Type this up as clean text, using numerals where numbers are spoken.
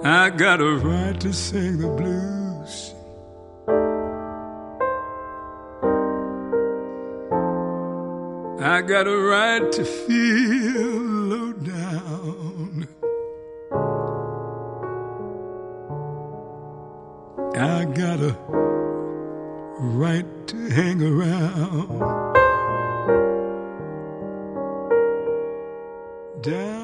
I got a right to sing the blues. I got a right to feel low down. I got a right to hang around. Down